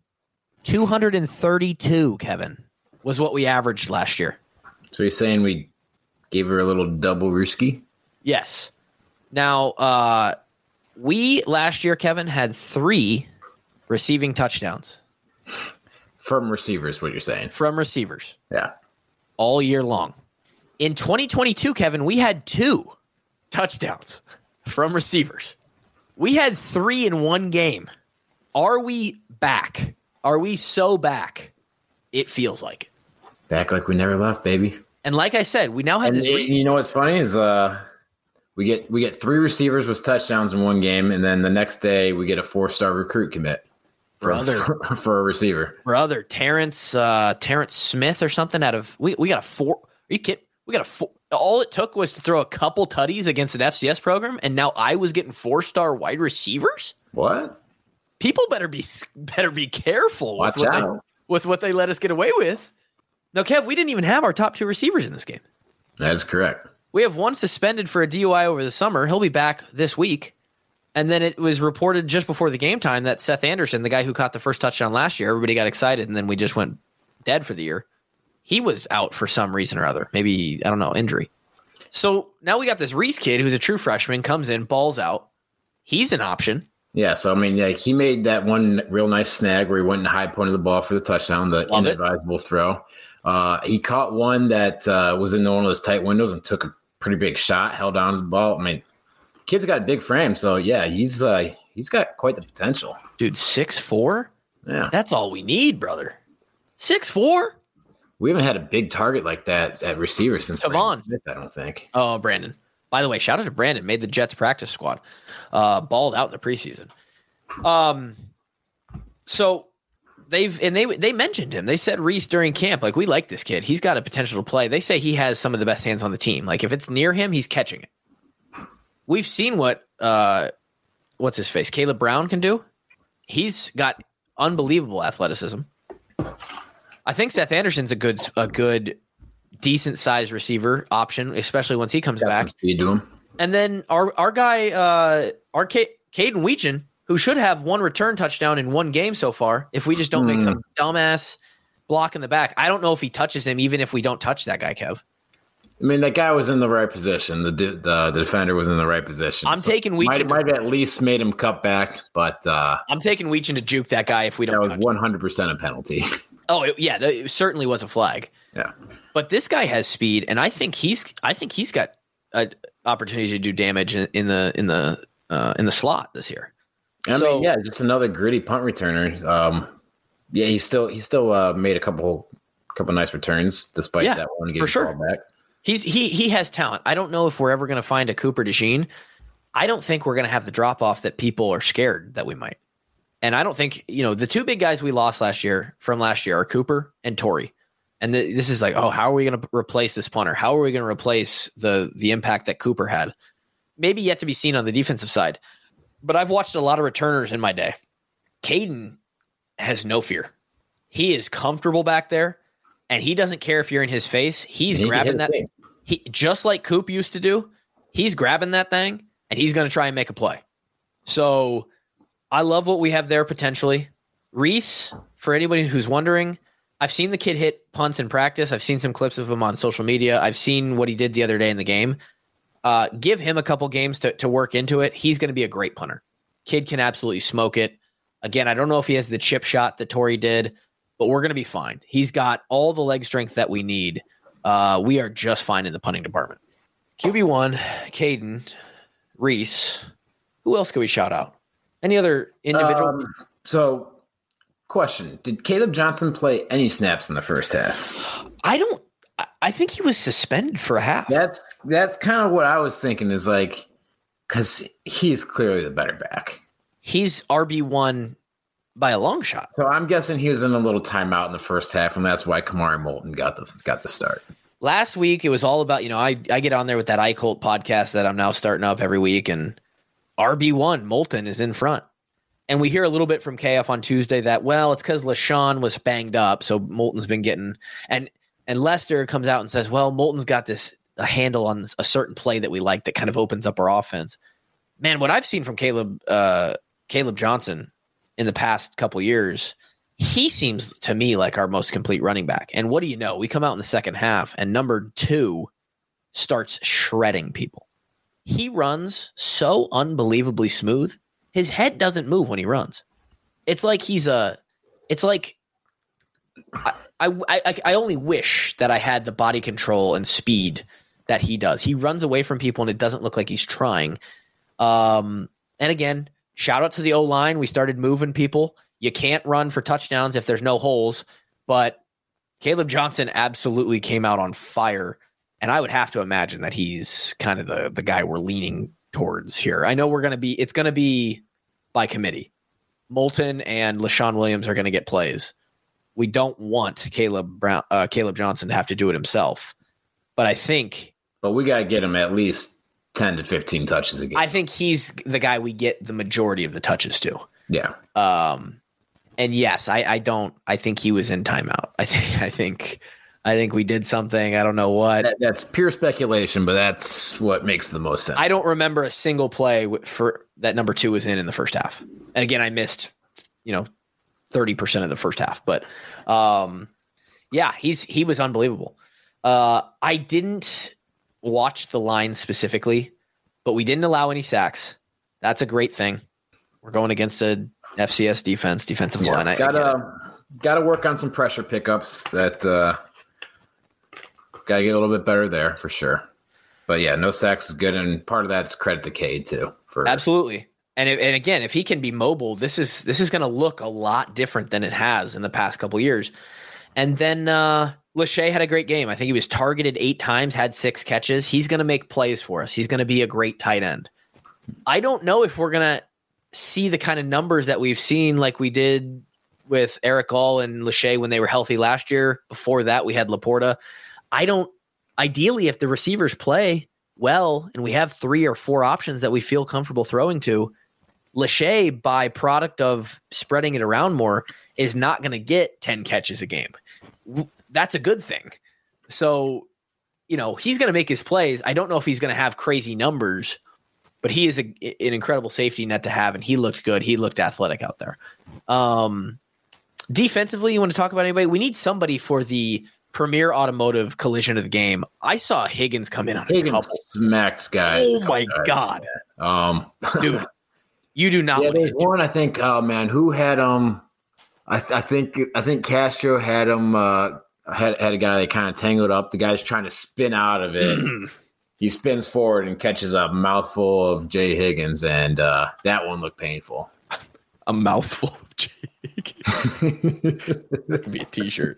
232, Kevin, was what we averaged last year. So you're saying we gave her a little double risky? Yes. Now, we last year, Kevin, had 3 receiving touchdowns. From receivers, what you're saying. From receivers. Yeah. All year long. In 2022, Kevin, we had 2 touchdowns from receivers. We had 3 in one game. Are we back? Are we so back? It feels like it. Back like we never left, baby. And like I said, we now have this. You know what's funny is we get 3 receivers with touchdowns in one game, and then the next day we get a 4-star recruit commit for a receiver. Brother, Terrence Smith or something out of we got a 4. Are you kidding? We got a 4. All it took was to throw a couple tutties against an FCS program, and now I was getting 4-star wide receivers. What? People better be careful with what they let us get away with. No, Kev, we didn't even have our top 2 receivers in this game. That's correct. We have one suspended for a DUI over the summer. He'll be back this week. And then it was reported just before the game time that Seth Anderson, the guy who caught the first touchdown last year, everybody got excited, and then we just went dead for the year. He was out for some reason or other. Maybe, I don't know, injury. So now we got this Reese kid who's a true freshman, comes in, balls out. He's an option. Yeah, so I mean, like he made that one real nice snag where he went and high pointed the ball for the touchdown, the inadvisable throw. He caught one that was in one of those tight windows and took a pretty big shot, held on to the ball. I mean, kid's got a big frame, so yeah, he's got quite the potential. Dude, 6'4"? Yeah. That's all we need, brother. 6'4"? We haven't had a big target like that at receiver since Tavon. Smith, I don't think. Oh, Brandon. By the way, shout out to Brandon. Made the Jets practice squad. Balled out in the preseason. So they mentioned him. They said Reese during camp, like, we like this kid. He's got a potential to play. They say he has some of the best hands on the team. Like, if it's near him, he's catching it. We've seen what what's his face? Caleb Brown can do. He's got unbelievable athleticism. I think Seth Anderson's a good decent sized receiver option, especially once he comes back. Speed to him. And then our guy, Caden Weechin, who should have one return touchdown in one game so far, if we just don't make some dumbass block in the back. I don't know if he touches him, even if we don't touch that guy, Kev. I mean, that guy was in the right position. The defender was in the right position. I'm taking Weechin. Might have at least made him cut back, but I'm taking Weechin to juke that guy if we don't touch him. That was 100% a penalty. Oh, it certainly was a flag. Yeah. But this guy has speed, and I think he's got an opportunity to do damage in the slot this year. I mean, yeah, just another gritty punt returner. Yeah, he still made a couple nice returns despite that one getting called back. He has talent. I don't know if we're ever going to find a Cooper DeJean. I don't think we're going to have the drop off that people are scared that we might. And I don't think, the 2 big guys we lost from last year are Cooper and Torrey. And this is like, how are we going to replace this punter? How are we going to replace the impact that Cooper had? Maybe yet to be seen on the defensive side. But I've watched a lot of returners in my day. Caden has no fear. He is comfortable back there, and he doesn't care if you're in his face. He's grabbing that. He just like Coop used to do. He's grabbing that thing, and he's going to try and make a play. So I love what we have there potentially. Reese, for anybody who's wondering, I've seen the kid hit punts in practice. I've seen some clips of him on social media. I've seen what he did the other day in the game. Give him a couple games to work into it. He's going to be a great punter. Kid can absolutely smoke it. Again, I don't know if he has the chip shot that Torrey did, but we're going to be fine. He's got all the leg strength that we need. We are just fine in the punting department. QB1, Caden, Reese. Who else can we shout out? Any other individual? So, question. Did Caleb Johnson play any snaps in the first half? I think he was suspended for a half. That's kind of what I was thinking is like, because he's clearly the better back. He's RB1 by a long shot. So I'm guessing he was in a little timeout in the first half, and that's why Kamari Moulton got the start. Last week, it was all about, I get on there with that iColt podcast that I'm now starting up every week, and RB1, Moulton, is in front. And we hear a little bit from KF on Tuesday that, it's because LaShawn was banged up, so Moulton's been getting – and Lester comes out and says, Moulton's got a handle on a certain play that we like that kind of opens up our offense. Man, what I've seen from Caleb Johnson in the past couple years, he seems to me like our most complete running back. And what do you know? We come out in the second half, and number 2 starts shredding people. He runs so unbelievably smooth. His head doesn't move when he runs. It's like I only wish that I had the body control and speed that he does. He runs away from people, and it doesn't look like he's trying. And again, shout out to the O-line. We started moving people. You can't run for touchdowns if there's no holes, but Caleb Johnson absolutely came out on fire, and I would have to imagine that he's kind of the guy we're leaning towards here. I know it's going to be by committee. Moulton and LaShawn Williams are going to get plays. We don't want Caleb Johnson to have to do it himself, but we got to get him at least 10 to 15 touches a game. I think he's the guy we get the majority of the touches to. Yeah. And yes, I think he was in timeout. I think I think we did something. I don't know what. That's pure speculation, but that's what makes the most sense. I don't remember a single play for that number 2 was in the first half. And again, I missed, 30% of the first half. But he was unbelievable. I didn't watch the line specifically, but we didn't allow any sacks. That's a great thing. We're going against a FCS defensive line. Got to work on some pressure pickups. That got to get a little bit better there for sure. But yeah, no sacks is good, and part of that's credit to Cade too. Absolutely. And again, if he can be mobile, this is going to look a lot different than it has in the past couple years. And then Lachey had a great game. I think he was targeted 8 times, had 6 catches. He's going to make plays for us. He's going to be a great tight end. I don't know if we're going to see the kind of numbers that we've seen like we did with Eric Gall and Lachey when they were healthy last year. Before that, we had Laporta. Ideally, if the receivers play well and we have 3 or 4 options that we feel comfortable throwing to, Lachey, by product of spreading it around more, is not going to get 10 catches a game. That's a good thing. So, he's going to make his plays. I don't know if he's going to have crazy numbers, but he is an incredible safety net to have, and he looked good. He looked athletic out there. Defensively, you want to talk about anybody? We need somebody for the Premier Automotive collision of the game. I saw Higgins come in on a couple. Smacked guys. Oh, my God. Dude, you do not. Yeah, there's one, I think, who had I think Castro had him had a guy that kind of tangled up. The guy's trying to spin out of it. He spins forward and catches a mouthful of Jay Higgins, and that one looked painful. A mouthful of Jay Higgins. That could be a T-shirt.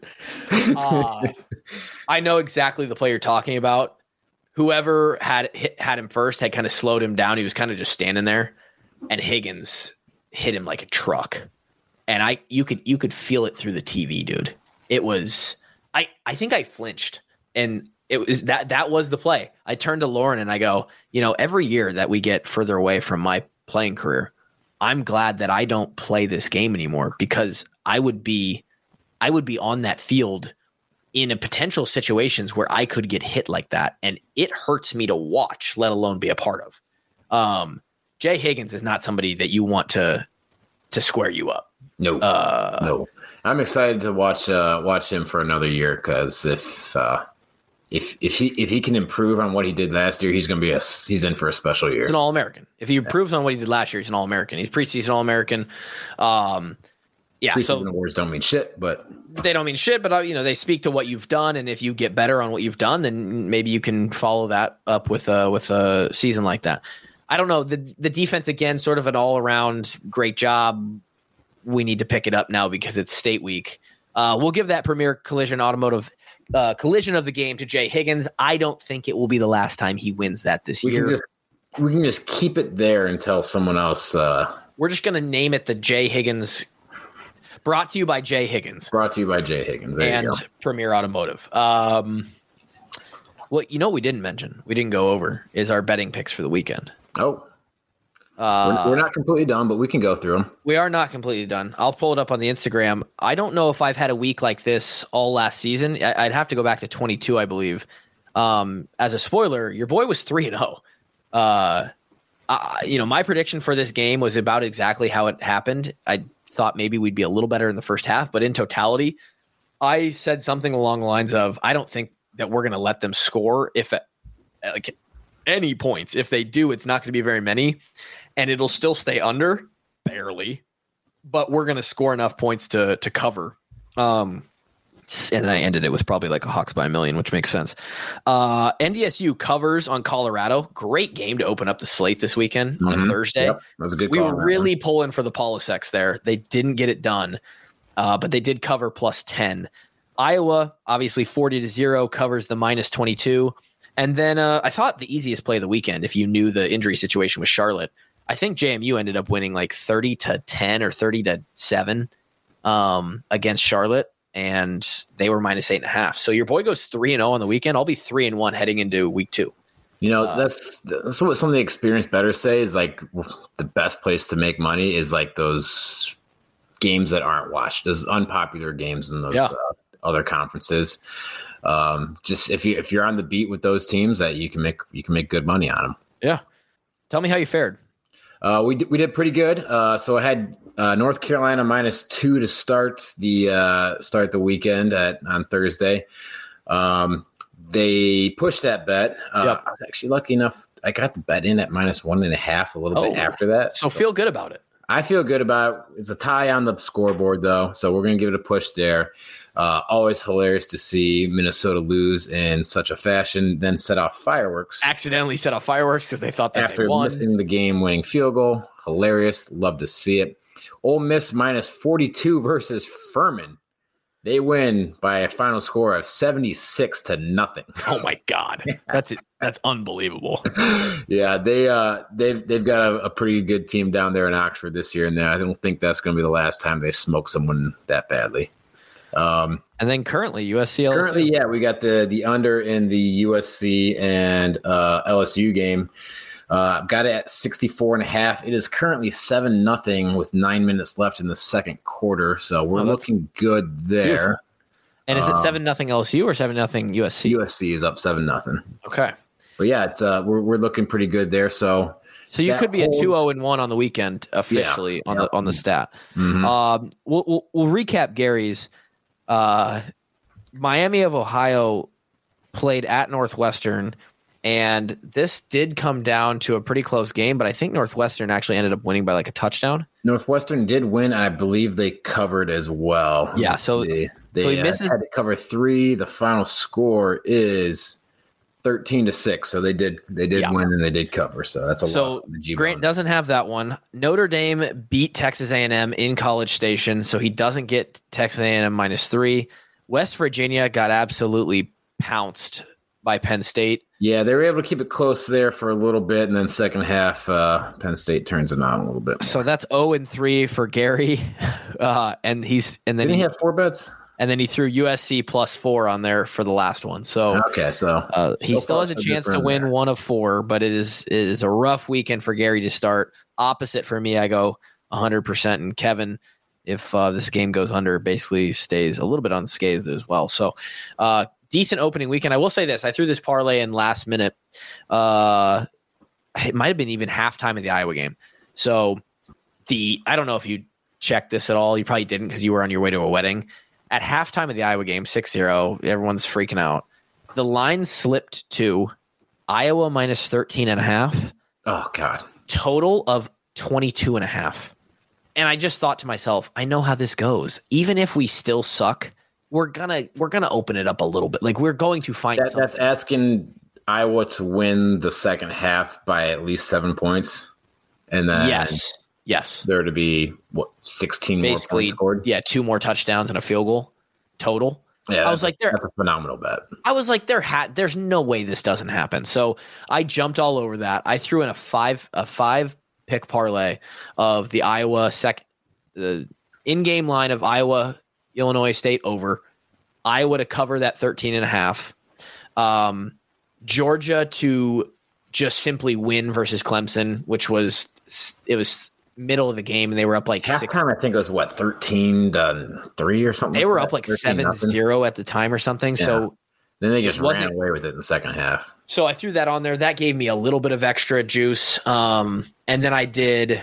I know exactly the play you're talking about. Whoever had him first had kind of slowed him down. He was kind of just standing there, and Higgins hit him like a truck. And you could feel it through the TV, dude. It was I think I flinched, and it was that was the play. I turned to Lauren and I go, every year that we get further away from my playing career, I'm glad that I don't play this game anymore, because I would be on that field in a potential situations where I could get hit like that, and it hurts me to watch, let alone be a part of. Jay Higgins is not somebody that you want to square you up. No, no. I'm excited to watch him for another year, because if he can improve on what he did last year, he's in for a special year. He's an All-American. If he improves on what he did last year, he's an All-American. He's preseason All-American. Preseason awards don't mean shit, but they don't mean shit. But they speak to what you've done, and if you get better on what you've done, then maybe you can follow that up with a season like that. I don't know. The defense, again, sort of an all-around great job. We need to pick it up now because it's state week. We'll give that Premier Collision Automotive collision of the game to Jay Higgins. I don't think it will be the last time he wins that this year. We can just keep it there until someone else. We're just going to name it the Jay Higgins. Brought to you by Jay Higgins. Brought to you by Jay Higgins. There and Premier Automotive. What we didn't mention, we didn't go over, is our betting picks for the weekend. Oh. We're not completely done, but we can go through them. We are not completely done. I'll pull it up on the Instagram. I don't know if I've had a week like this all last season. I'd have to go back to 22, I believe. As a spoiler, your boy was 3-0. My prediction for this game was about exactly how it happened. I thought maybe we'd be a little better in the first half, but in totality, I said something along the lines of, I don't think that we're going to let them score if any points. If they do, it's not going to be very many. And it'll still stay under, barely, but we're going to score enough points to cover. And I ended it with probably like a Hawks by a million, which makes sense. NDSU covers on Colorado. Great game to open up the slate this weekend on a Thursday. Yep, that was a good We call, were really pulling for the Polisex there. They didn't get it done, but they did cover plus 10. Iowa, obviously 40-0, covers the minus 22. And then I thought the easiest play of the weekend, if you knew the injury situation, was Charlotte. I think JMU ended up winning like 30-10 or 30-7 against Charlotte, and they were minus 8.5. So your boy goes 3-0 on the weekend. I'll be 3-1 heading into week 2. That's what some of the experienced bettors say is like the best place to make money is like those games that aren't watched, those unpopular games in those other conferences. just if you're on the beat with those teams, that you can make good money on them. Yeah. Tell me how you fared. We did pretty good. So I had North Carolina -2 to start the weekend on Thursday. They pushed that bet. Yep. I was actually lucky enough. I got the bet in at -1.5 a little bit after that. So feel good about it. I feel good about it. It's a tie on the scoreboard, though, so we're going to give it a push there. Always hilarious to see Minnesota lose in such a fashion, then set off fireworks. Accidentally set off fireworks because they thought that After they won. missing the game-winning field goal. Hilarious. Love to see it. Ole Miss -42 versus Furman. They win by a final score of 76-0. Oh my God, that's unbelievable. Yeah, they've got a pretty good team down there in Oxford this year, and I don't think that's going to be the last time they smoke someone that badly. And then currently USC. LSU. Currently, yeah, we got the under in the USC and LSU game. I've got it at 64.5. It is currently 7-0 with 9 minutes left in the second quarter. So we're looking good there. Beautiful. And is it 7-0 LSU or 7-0 USC? USC is up 7-0. Okay. But yeah, it's we're looking pretty good there. So you could be a 2-0-1 on the weekend officially on the stat. Mm-hmm. We'll recap Gary's. Miami of Ohio played at Northwestern. And this did come down to a pretty close game, but I think Northwestern actually ended up winning by like a touchdown. Northwestern did win, and I believe they covered as well. Yeah, so he misses. Had to cover 3. The final score is 13-6. So they did win and they did cover. So that's a loss. Grant doesn't have that one. Notre Dame beat Texas A&M in College Station, so he doesn't get Texas A&M -3. West Virginia got absolutely pounced by Penn State. Yeah, they were able to keep it close there for a little bit, and then second half, Penn State turns it on a little bit more. So that's 0-3 for Gary, and then didn't he have 4 bets? And then he threw USC +4 on there for the last one. So okay, he still has a chance to win 1 of 4, but it is a rough weekend for Gary to start. Opposite for me, I go 100%, and Kevin, if this game goes under, basically stays a little bit unscathed as well. So. Decent opening weekend. I will say this. I threw this parlay in last minute. It might have been even halftime of the Iowa game. So I don't know if you checked this at all. You probably didn't because you were on your way to a wedding. At halftime of the Iowa game, 6-0, everyone's freaking out. The line slipped to Iowa -13.5. Oh, God. Total of 22.5. And I just thought to myself, I know how this goes. Even if we still suck, we're gonna open it up a little bit. Like we're going to find something. That's asking Iowa to win the second half by at least 7 points, and then yes, there to be 16 basically more points scored. Yeah, 2 more touchdowns and a field goal total. Yeah, I was like, that's a phenomenal bet. I was like, there's no way this doesn't happen. So I jumped all over that. I threw in a five pick parlay of the Iowa the in-game line of Iowa. Illinois State over, Iowa to cover that 13.5, Georgia to just simply win versus Clemson, which was middle of the game and they were up like halftime. 6. I think it was 13-3 or something. They were up like 7-0 at the time or something. Yeah. So then they just ran away with it in the second half. So I threw that on there. That gave me a little bit of extra juice. And then I did.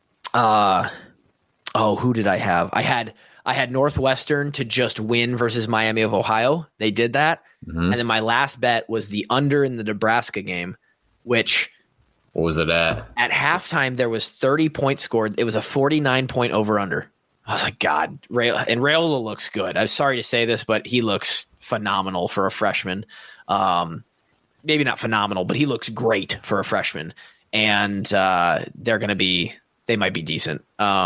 Who did I have? I had Northwestern to just win versus Miami of Ohio. They did that. Mm-hmm. And then my last bet was the under in the Nebraska game, which... What was it at? At halftime, there was 30 points scored. It was a 49-point over-under. I was like, God. Raiola looks good. I'm sorry to say this, but he looks phenomenal for a freshman. Maybe not phenomenal, but he looks great for a freshman. And they might be decent.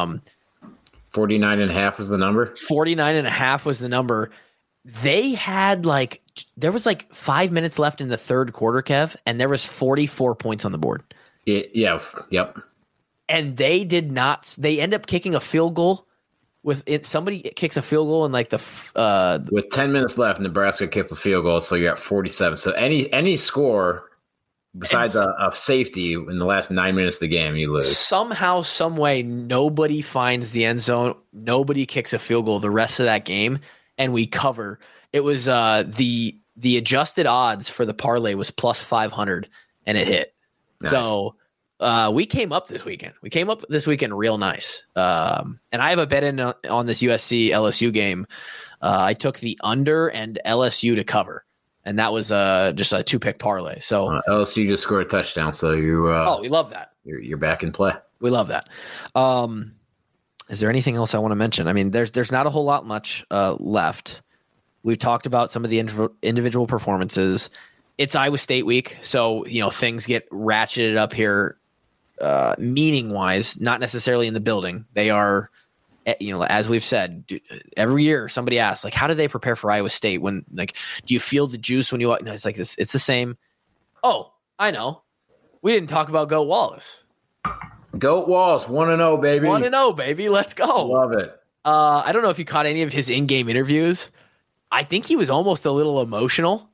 49.5 was the number? 49.5 was the number. They had there was 5 minutes left in the third quarter, Kev, and there was 44 points on the board. Yeah. Yep. And they did not. They end up kicking a field goal with it. Somebody kicks a field goal in with 10 minutes left. Nebraska kicks a field goal, so you're at 47. So any score besides a safety in the last 9 minutes of the game, you lose. Somehow, some way, nobody finds the end zone. Nobody kicks a field goal the rest of that game. and we cover. It was the adjusted odds for the parlay was plus 500, and it hit. Nice. So we came up this weekend. We came up this weekend real nice. And I have a bet in on this USC LSU game. I took the under and LSU to cover, and that was just a 2-pick parlay. So LSU just scored a touchdown, so you we love that. You're back in play. We love that. Is there anything else I want to mention? I mean, there's not a whole lot much left. We've talked about some of the individual performances. It's Iowa State week, so things get ratcheted up here, meaning wise, not necessarily in the building. They are, as we've said, every year somebody asks, like, how do they prepare for Iowa State? When, like, do you feel the juice when you walk? No, it's like this. It's the same. Oh, I know. We didn't talk about Goat Wallace. Goat Wallace, 1-0, baby. 1-0, baby. Let's go. Love it. I don't know if you caught any of his in-game interviews. I think he was almost a little emotional.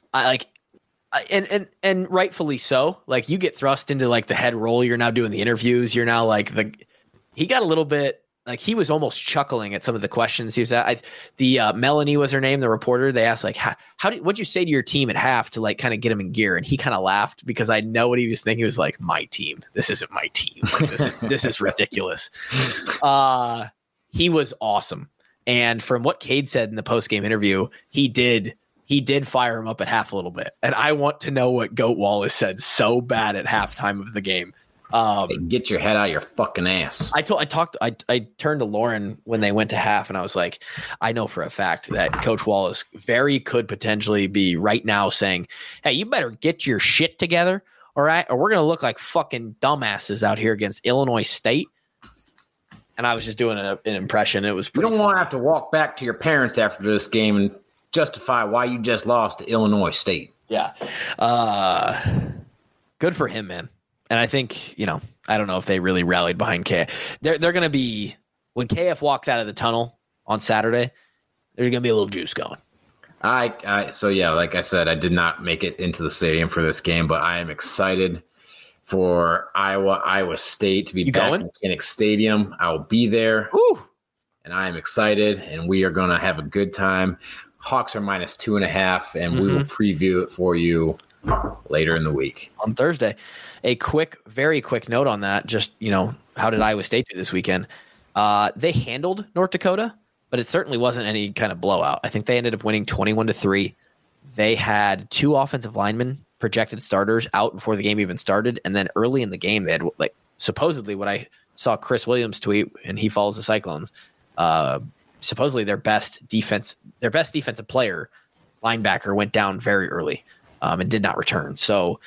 And rightfully so. Like, you get thrust into like the head role. You're now doing the interviews. You're now like he got a little bit like he was almost chuckling at some of the questions he was at. Melanie was her name, the reporter. They asked like, what'd you say to your team at half to like kind of get him in gear? And he kind of laughed because I know what he was thinking. He was like, my team. This isn't my team. Like, this is ridiculous. He was awesome. And from what Cade said in the post-game interview, he did fire him up at half a little bit. And I want to know what Goat Wallace said so bad at halftime of the game. Hey, get your head out of your fucking ass. I turned to Lauren when they went to half, and I was like, I know for a fact that Coach Wallace could potentially be right now saying, hey, you better get your shit together, all right? Or we're going to look like fucking dumbasses out here against Illinois State. And I was just doing an impression. It was pretty You don't want to have to walk back to your parents after this game and justify why you just lost to Illinois State. Yeah. Good for him, man. And I think, I don't know if they really rallied behind KF. They're going to be, when KF walks out of the tunnel on Saturday, there's going to be a little juice going. So yeah, like I said, I did not make it into the stadium for this game, but I am excited for Iowa State to be back in Kinnick Stadium. I will be there. Ooh. And I am excited, and we are going to have a good time. Hawks are minus 2.5, and we will preview it for you later in the week. On Thursday. A very quick note on that. Just, how did Iowa State do this weekend? They handled North Dakota, but it certainly wasn't any kind of blowout. I think they ended up winning 21-3. They had 2 offensive linemen, projected starters, out before the game even started. And then early in the game, they had supposedly what I saw Chris Williams tweet, and he follows the Cyclones. Supposedly their best defensive player, linebacker, went down very early and did not return. So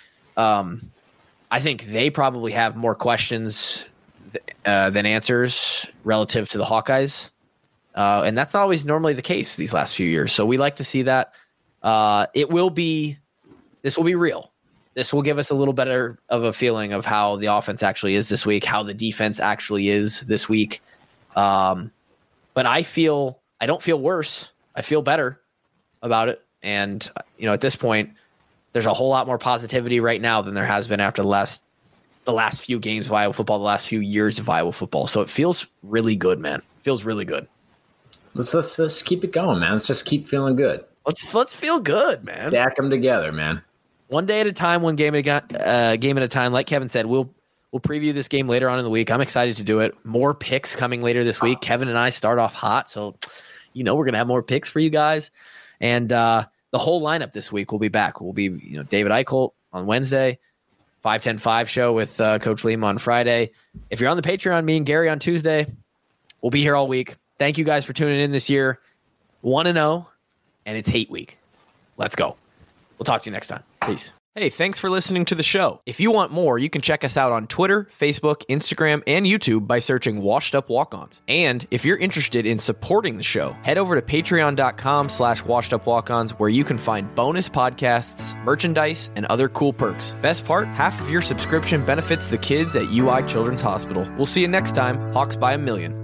I think they probably have more questions than answers relative to the Hawkeyes. And that's not always normally the case these last few years. So we like to see that. This will be real. This will give us a little better of a feeling of how the offense actually is this week, how the defense actually is this week. But I don't feel worse. I feel better about it. And, at this point, there's a whole lot more positivity right now than there has been after the last few games of Iowa football, the last few years of Iowa football. So it feels really good, man. It feels really good. Let's keep it going, man. Let's just keep feeling good. Let's feel good, man. Stack them together, man. One day at a time, one game at a time. Like Kevin said, we'll preview this game later on in the week. I'm excited to do it. More picks coming later this week. Kevin and I start off hot, so we're going to have more picks for you guys. And the whole lineup this week will be back. We'll be, David Eichholt on Wednesday, 5-10-5 show with Coach Lima on Friday. If you're on the Patreon, me and Gary on Tuesday. We'll be here all week. Thank you guys for tuning in this year. 1-0, and it's hate week. Let's go. We'll talk to you next time. Peace. Hey, thanks for listening to the show. If you want more, you can check us out on Twitter, Facebook, Instagram, and YouTube by searching Washed Up Walk-Ons. And if you're interested in supporting the show, head over to patreon.com/washedupwalk-ons, where you can find bonus podcasts, merchandise, and other cool perks. Best part, half of your subscription benefits the kids at UI Children's Hospital. We'll see you next time. Hawks by a million.